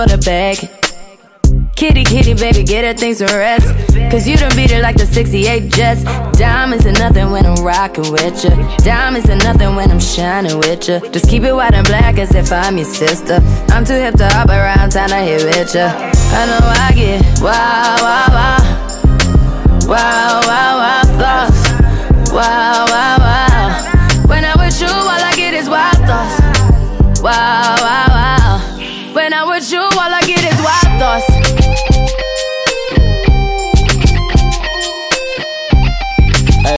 for the bag. Kitty, kitty, baby, get her things to rest. Cause you done beat her like the 68 Jets. Diamonds are nothing when I'm rockin' with ya. Diamonds are nothing when I'm shining with ya. Just keep it white and black as if I'm your sister. I'm too hip to hop around, time to hit with ya. I know I get wow, wow, wow.